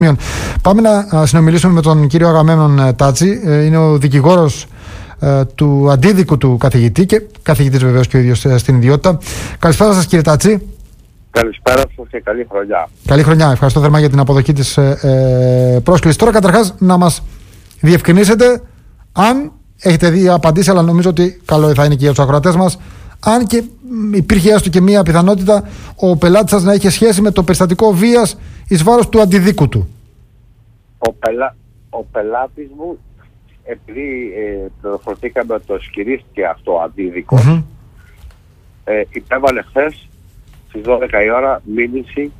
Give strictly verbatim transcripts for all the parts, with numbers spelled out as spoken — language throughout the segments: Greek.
Πάμε να συνομιλήσουμε με τον κύριο Αγαμέμνον Τάτση. Είναι ο δικηγόρος του αντίδικου του καθηγητή και καθηγητής βεβαίως και ο ίδιος στην ιδιότητα. Καλησπέρα σας, κύριε Τάτση. Καλησπέρα σας και καλή χρονιά. Καλή χρονιά. Ευχαριστώ θερμά για την αποδοχή της ε, πρόσκλησης. Τώρα καταρχάς να μας διευκρινίσετε αν έχετε δει απαντήσει, αλλά νομίζω ότι καλό θα είναι και για τους ακροατές μας, αν και υπήρχε έστω και μία πιθανότητα ο πελάτης σας να είχε σχέση με το περιστατικό βίας εις βάρος του αντιδίκου του. Ο, πελά, ο πελάτης μου, επειδή ε, πληροφορηθήκαμε ότι το ισχυρίστηκε αυτό ο αντίδικος, mm-hmm. ε, υπέβαλε χθες στις δώδεκα η ώρα μήνυση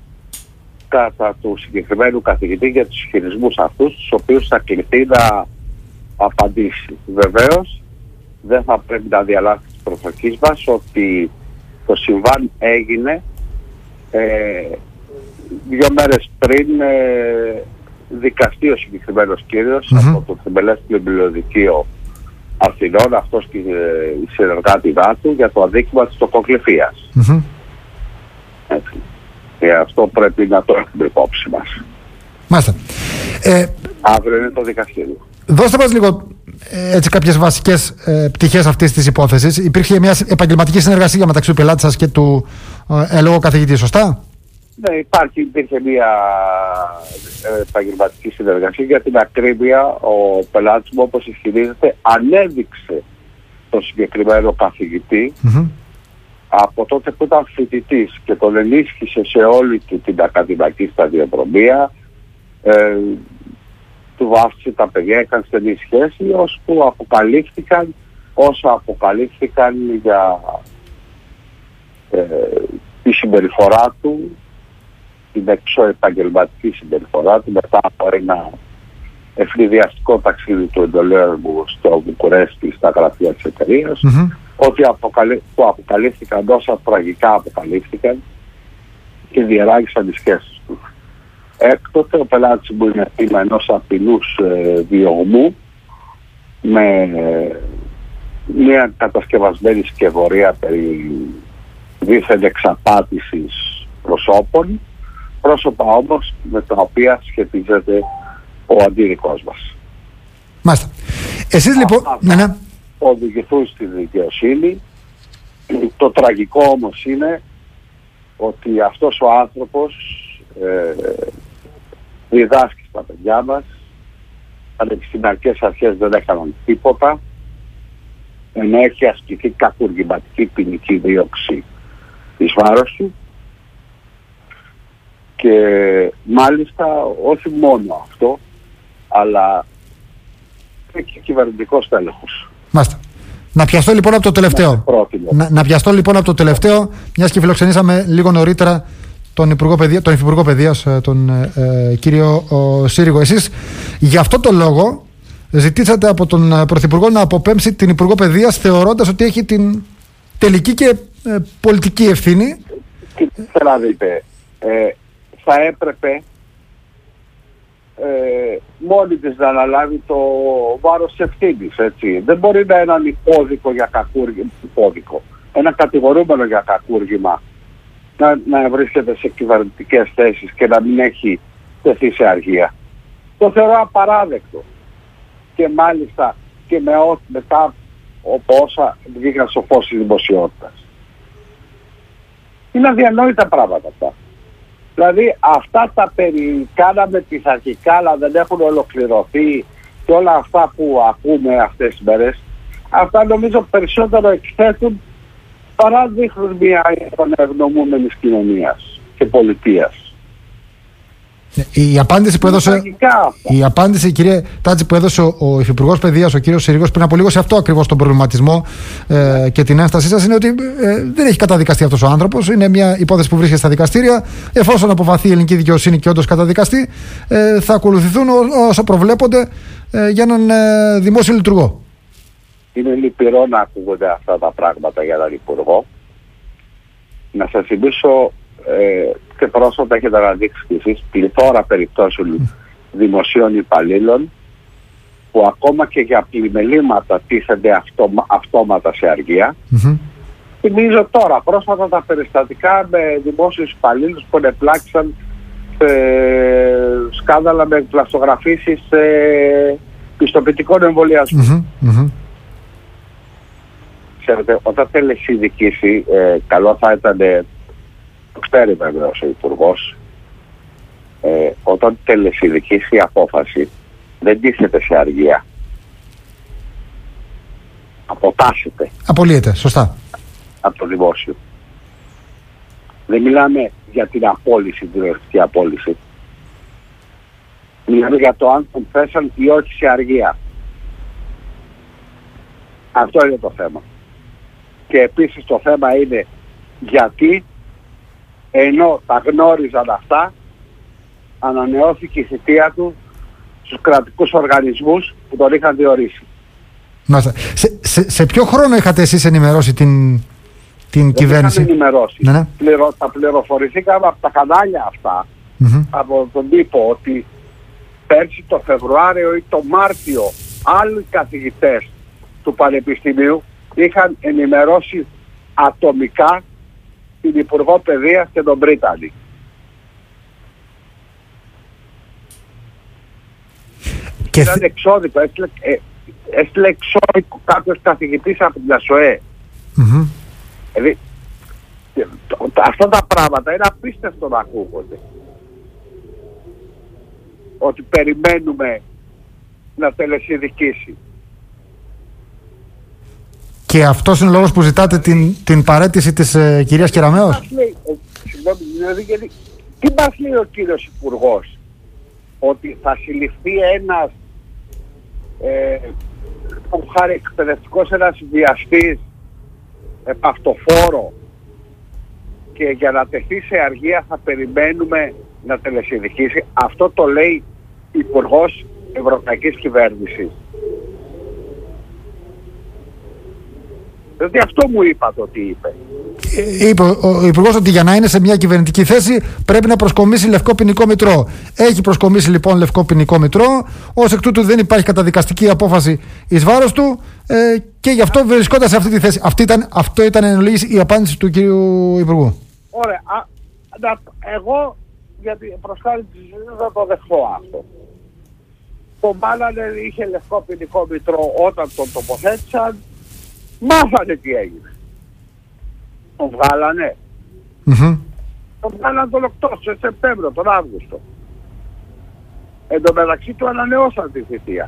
κατά του συγκεκριμένου καθηγητή για τους ισχυρισμούς αυτούς, τους οποίους θα κληθεί να απαντήσει. Βεβαίως δεν θα πρέπει να διαλάβει τις προσοχής μας ότι το συμβάν έγινε ε, δύο μέρες πριν ε, δικαστεί ο συγκεκριμένος κύριος mm-hmm. από το Θεμελέστιο Βιβλιοδικείο Αθηνών, αυτός και ε, η συνεργάτηδά του, για το αδίκημα της τοκοκληφίας. Mm-hmm. Έτσι. Και αυτό πρέπει να το έχουμε υπόψη μας. Μάλιστα. Ε, Αύριο είναι το δικαστήριο. Δώστε μας λίγο ε, έτσι κάποιες βασικές ε, πτυχές αυτής της υπόθεσης. Υπήρχε μια επαγγελματική συνεργασία μεταξύ του πελάτη σας και του ε, ελόγου καθηγητή, σωστά? Ναι, υπάρχει, υπήρχε μια επαγγελματική συνεργασία. Για την ακρίβεια, ο πελάτης μου, όπως ισχυρίζεται, ανέδειξε τον συγκεκριμένο καθηγητή mm-hmm. από τότε που ήταν φοιτητής και τον ενίσχυσε σε όλη του την ακαδημαϊκή σταδιοδρομία. Ε, του βάφτισε τα παιδιά, έκανε στενή σχέση, ώσπου αποκαλύφθηκαν όσα αποκαλύφθηκαν για ε, τη συμπεριφορά του, την εξωεπαγγελματική συμπεριφορά του, μετά από ένα ευνηδιαστικό ταξίδι του εντολέργου στο Βουκουρέστι, στα γραφεία της εταιρείας, mm-hmm. ότι αποκαλύ, που αποκαλύφθηκαν όσα τραγικά αποκαλύφθηκαν και διεράγησαν τις σχέσεις του. Έκτοτε ο πελάτης μου είναι θύμα ενός απειλούς ε, διωγμού με ε, μια κατασκευασμένη σκευωρία περί δίθεν εξαπάτησης προσώπων, πρόσωπα όμως με τα οποία σχετίζεται ο αντίδικός μας. Μάλιστα. Εσείς λοιπόν ναι, ναι. οδηγηθούν στη δικαιοσύνη. Το τραγικό όμως είναι ότι αυτός ο άνθρωπος ε, διδάσκει στα παιδιά μας, πανεπιστημιακές αρχές δεν έκαναν τίποτα, ενώ έχει ασκηθεί κακουργηματική ποινική δίωξη εις βάρος του και μάλιστα όχι μόνο αυτό, αλλά και κυβερνητικός τέλεχος. Μάλιστα. Να πιαστώ λοιπόν από το τελευταίο. Να, να πιαστώ λοιπόν από το τελευταίο, μιας και φιλοξενήσαμε λίγο νωρίτερα τον Υπουργό Παιδείας, τον Υφυπουργό Παιδείας, τον ε, κύριο ο Σύριγο. Εσείς για αυτό το λόγο ζητήσατε από τον Πρωθυπουργό να αποπέμψει την Υπουργό Παιδείας, θεωρώντας ότι έχει την τελική και ε, πολιτική ευθύνη. Κοιτάξτε να δείτε, ε, θα έπρεπε ε, μόνη της να αναλάβει το βάρος της ευθύνης, έτσι. Δεν μπορεί να έναν υπόδικο για κακούργημα, υπόδικο, ένα κατηγορούμενο για κακούργημα να, να βρίσκεται σε κυβερνητικές θέσεις και να μην έχει τεθεί σε αργία. Το θεωρώ απαράδεκτο. Και μάλιστα και με ό, μετά από όσα βγήκαν στο φως της δημοσιότητας. Είναι αδιανόητα πράγματα αυτά. Δηλαδή αυτά τα περί κάναμε πειθαρχικά αλλά δεν έχουν ολοκληρωθεί και όλα αυτά που ακούμε αυτές τις μέρες, αυτά νομίζω περισσότερο εκθέτουν παρά δείχνουν μια ευνομούμενης κοινωνίας και πολιτείας. Η απάντηση που έδωσε, η απάντηση, κύριε Τάτση, που έδωσε ο, ο Υφυπουργός Παιδείας, ο κύριος Συρίγος, πριν από λίγο σε αυτό ακριβώς τον προβληματισμό ε, και την ένστασή σας, είναι ότι ε, δεν έχει καταδικαστεί αυτός ο άνθρωπος. Είναι μια υπόθεση που βρίσκεται στα δικαστήρια. Εφόσον αποφαθεί η ελληνική δικαιοσύνη και όντως καταδικαστεί, ε, θα ακολουθηθούν ό, όσα προβλέπονται ε, για έναν ε, δημόσιο λειτουργό. Είναι λυπηρό να ακούγονται αυτά τα πράγματα για έναν υπουργό. Να σας θυμίσω ε, και πρόσφατα έχετε αναδείξει και εσείς πληθώρα περιπτώσεων δημοσίων υπαλλήλων που ακόμα και για πλημελήματα τίθενται αυτόμα, αυτόματα σε αργία. Mm-hmm. Θυμίζω τώρα πρόσφατα τα περιστατικά με δημόσιους υπαλλήλους που ενεπλάξαν ε, σκάνδαλα με πλαστογραφήσεις ε, πιστοποιητικών εμβολιασμών. Mm-hmm, mm-hmm. Ξέρετε, όταν τελεσυνδικήσει, ε, καλό θα ήταν, ε, το ξέρει βεβαίως ο Υπουργός, ε, όταν τελεσυνδικήσει η απόφαση δεν τίθεται σε αργία. Αποτάσσεται. Απολύεται, σωστά. Από το δημόσιο. Δεν μιλάμε για την απόλυση, την οριστική απόλυση. Μιλάμε για το αν τον θέσαν ή όχι σε αργία. Αυτό είναι το θέμα. Και επίσης το θέμα είναι γιατί, ενώ τα γνώριζαν αυτά, ανανεώθηκε η θητεία του στους κρατικούς οργανισμούς που τον είχαν διορίσει. Μάλιστα. Σε, σε, σε ποιο χρόνο είχατε εσείς ενημερώσει την, την Δεν κυβέρνηση? είχαμε ενημερώσει. Ναι, ναι. Πληρο, τα πληροφορηθήκαμε από τα κανάλια αυτά, Mm-hmm. από τον τύπο, ότι πέρσι το Φεβρουάριο ή το Μάρτιο άλλοι καθηγητές του Πανεπιστημίου είχαν ενημερώσει ατομικά την Υπουργό Παιδείας και τον Πρίτανη. Και ήταν θε... εξώδικο, έστειλε, ε, έστειλε εξώδικο κάποιος καθηγητής από την ΑΣΟΕ. Mm-hmm. Δηλαδή, αυτά τα πράγματα είναι απίστευτο να ακούγονται. Ότι περιμένουμε να τελεσυνδικήσει. Και αυτός είναι ο λόγος που ζητάτε την, την παραίτηση της ε, κυρίας Κεραμέως? Συγγνώμη, δηλαδή, τι μας λέει ο κύριος Υπουργός? Ότι θα συλληφθεί ένας ε, που χάρη εκπαιδευτικός, ένας βιαστής επαυτοφόρο, και για να τεθεί σε αργία θα περιμένουμε να τελεσυνδικήσει? Αυτό το λέει Υπουργός Ευρωπαϊκής Κυβέρνησης. Δηλαδή αυτό μου είπατε ότι είπε. Είπε ο Υπουργός ότι για να είναι σε μια κυβερνητική θέση πρέπει να προσκομίσει λευκό ποινικό μητρό. Έχει προσκομίσει λοιπόν λευκό ποινικό μητρό, ως εκ τούτου δεν υπάρχει καταδικαστική απόφαση εις βάρος του ε, και γι' αυτό βρισκόταν σε αυτή τη θέση. Αυτή ήταν, αυτό ήταν εν ολίγης η απάντηση του κύριου Υπουργού. Ωραία. Α, να, εγώ γιατί προς χάρη της ζωής θα το δεχθώ αυτό. Το μάλανε είχε λευκό ποινικό μητρό όταν τον τοποθέτησαν. Μάθανε τι έγινε. Τον βγάλανε. Mm-hmm. Τον βγάλανε τον Οκτώβριο, τον Σεπτέμβριο, τον Αύγουστο. Εν τω μεταξύ του ανανεώσαν τη θητεία.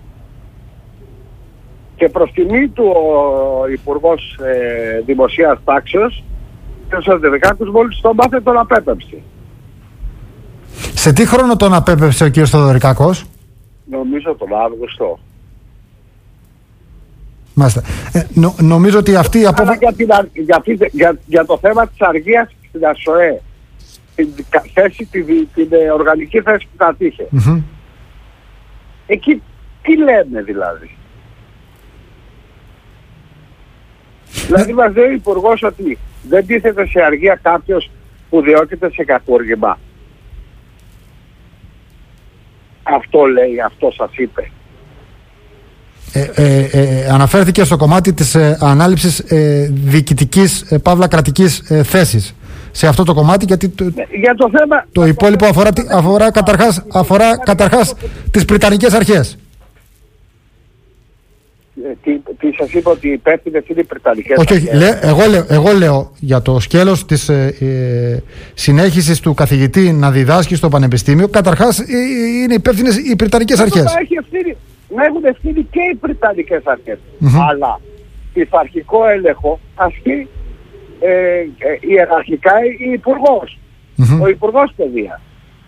Και προς τιμή του ο Υπουργός ε, Δημοσίας Τάξεως και ο Στοδωρικάκος μόλις τον μάθε τον απέπεψε. Σε τι χρόνο τον απέπεψε ο κ. Στοδωρικάκος? Νομίζω τον Αύγουστο. Μάλιστα. Ε, νο, νομίζω ότι αυτή η απόφαση... Για, για, για, για το θέμα της αργίας στην ΑΣΟΕ, την, θέση, την, την ε, οργανική θέση που κατήχε. Mm-hmm. Εκεί τι λέμε δηλαδή? Δηλαδή μας λέει ο Υπουργός ότι δεν τίθεται σε αργία κάποιος που διώκεται σε κακούργημα. Αυτό λέει, αυτό σας είπε. Ε, ε, ε, αναφέρθηκε στο κομμάτι της ε, ανάληψης ε, διοικητικής, ε, παύλα κρατικής ε, θέσης. Σε αυτό το κομμάτι, γιατί το, ναι, για το, θέμα, το υπόλοιπο αφορά, αφορά, αφορά καταρχάς, αφορά καταρχάς τις πριτανικές αρχές. Ε, τι, τι σας είπα ότι υπεύθυνες είναι οι πριτανικές όχι, αρχές? Όχι, λέ, εγώ, λέω, εγώ λέω για το σκέλος της ε, ε, συνέχισης του καθηγητή να διδάσκει στο πανεπιστήμιο, καταρχάς ε, είναι υπεύθυνες οι πριτανικές αρχές. Να, έχει ευθύνη, να έχουν ευθύνη και οι πριτανικές αρχές. Mm-hmm. Αλλά πειθαρχικό έλεγχο ασκεί ε, ε, ιεραρχικά η Υπουργός. Mm-hmm. Ο Υπουργός Παιδείας.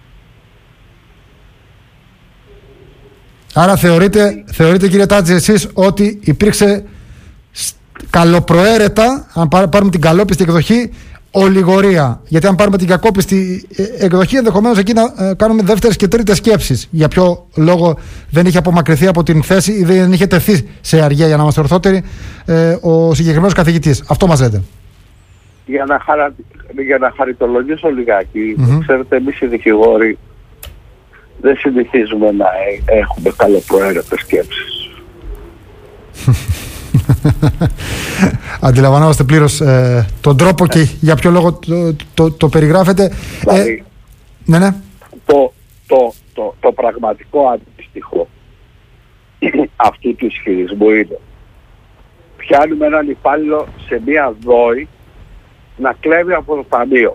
Άρα θεωρείτε, θεωρείτε κύριε Τάτζη εσείς ότι υπήρξε καλοπροαίρετα, αν πάρουμε την καλόπιστη εκδοχή, ολιγορία? Γιατί αν πάρουμε την κακόπιστη εκδοχή, ενδεχομένως εκεί να κάνουμε δεύτερες και τρίτες σκέψεις. Για ποιο λόγο δεν είχε απομακρυνθεί από την θέση ή δεν είχε τεθεί σε αργία, για να είμαστε ορθότεροι, ο συγκεκριμένος καθηγητής. Αυτό μας λέτε. Για να, χαρα... για να χαριτολογήσω λιγάκι, mm-hmm. ξέρετε, εμείς οι δικηγόροι δεν συνηθίζουμε να έχουμε καλοπροαίρετες σκέψεις. Αντιλαμβανόμαστε πλήρως ε, τον τρόπο και για ποιο λόγο το, το, το περιγράφετε. Δηλαδή, Ναι, ναι. Το, το, το, το πραγματικό αντίστοιχο αυτού του ισχυρισμού είναι πιάνουμε έναν υπάλληλο σε μία δόη να κλέβει από το ταμείο.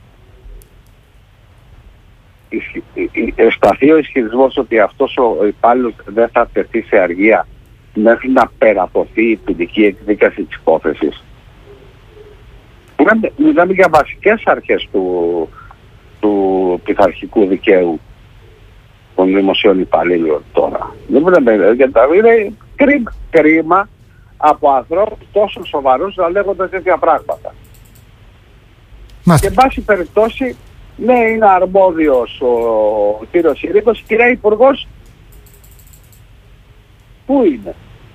Ευσταθεί ο ισχυρισμός ότι αυτός ο υπάλληλος δεν θα τεθεί σε αργία μέχρι να περατωθεί η ποινική εκδίκαση της υπόθεσης. Μιλάμε για βασικές αρχές του, του πειθαρχικού δικαίου των δημοσίων υπαλλήλων τώρα. Δεν μιλάμε για τα είναι κρίμα, κρίμα από ανθρώπους τόσο σοβαρούς να λέγονται τέτοια πράγματα. Μάστε. Και εν πάση περιπτώσει, ναι, είναι αρμόδιος ο, ο κύριος Συρίγος. Η κυρία Υπουργός πού είναι?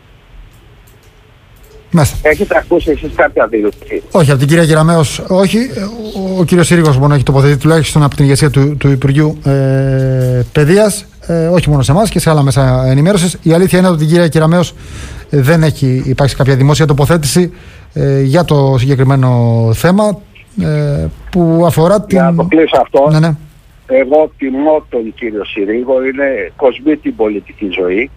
Μάστε. Έχετε ακούσει εσείς κάποια δήλωση? Όχι, από την κυρία Κεραμέως όχι. Ο, ο κύριος Συρίγος μόνο έχει τοποθετηθεί, τουλάχιστον από την ηγεσία του, του Υπουργείου ε, Παιδείας. Ε, όχι μόνο σε εμάς και σε άλλα μέσα ενημέρωσης. Η αλήθεια είναι ότι την κυρία Κεραμέως ε, δεν έχει υπάρξει κάποια δημόσια τοποθέτηση ε, για το συγκεκριμένο θέμα ε, που αφορά την... Για να το κλείσω αυτό, ναι, ναι. Εγώ τιμώ τον κύριο Συρίγο, είναι κοσμεί την πολιτική ζωή.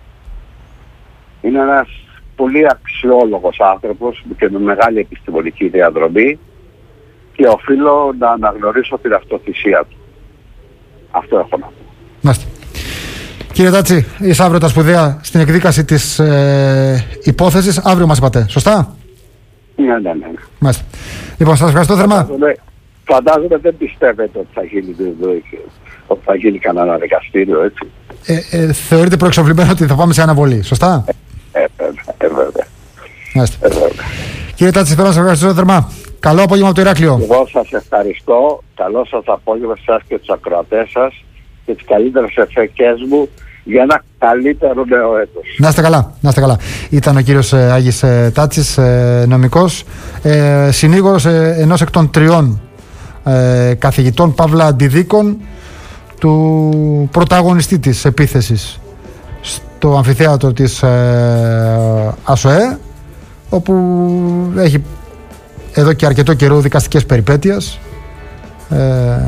Είναι ένας πολύ αξιόλογος άνθρωπος και με μεγάλη επιστημονική διαδρομή και οφείλω να αναγνωρίσω την αυτοθυσία του. Αυτό έχω να πω. Μάστε. Κύριε Τάτση, είσαι αύριο τα σπουδαία στην εκδίκαση της ε, υπόθεσης. Αύριο μας είπατε, σωστά? Ναι, ναι, ναι. Μάλιστα. Λοιπόν, σας ευχαριστώ θερμά. Φαντάζομαι, φαντάζομαι δεν πιστεύετε ότι θα γίνει, ότι θα γίνει κανένα δικαστήριο, έτσι. Ε, ε, θεωρείτε προεξοφλημένο ότι θα πάμε σε αναβολή, σωστά? Ε, ε, βέβαια. Μάλιστα. Ε, βέβαια. Κύριε Τάτση, θέλω να σας ευχαριστώ θερμά. Καλό απόγευμα από το Ηράκλειο. Εγώ σας ευχαριστώ. Καλό σας απόγευμα σε εσάς και τους ακροατές σας και τις καλύτερες ευχές μου για ένα καλύτερο νέο έτος. Να είστε καλά, να είστε καλά. Ήταν ο κύριος ε, Άγης ε, Τάτσης, ε, νομικός, ε, συνήγορος ε, ενός εκ των τριών ε, καθηγητών παύλα αντιδίκων του πρωταγωνιστή της επίθεσης στο αμφιθέατρο της ε, ΑΣΟΕ, όπου έχει εδώ και αρκετό καιρό δικαστικές περιπέτειες ε,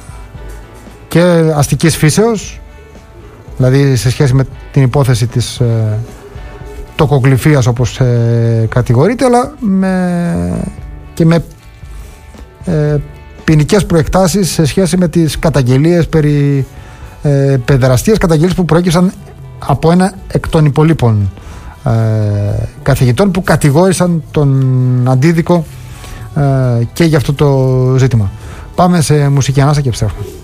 και αστικής φύσεως, δηλαδή σε σχέση με την υπόθεση της ε, τοκογλυφίας όπως ε, κατηγορείται, αλλά με, και με ε, ποινικές προεκτάσεις σε σχέση με τις καταγγελίες περί ε, παιδεραστίας, καταγγελίες που προέκυψαν από ένα εκ των υπολείπων ε, καθηγητών που κατηγόρησαν τον αντίδικο ε, και για αυτό το ζήτημα. Πάμε σε μουσική ανάσα και επιστρέφουμε.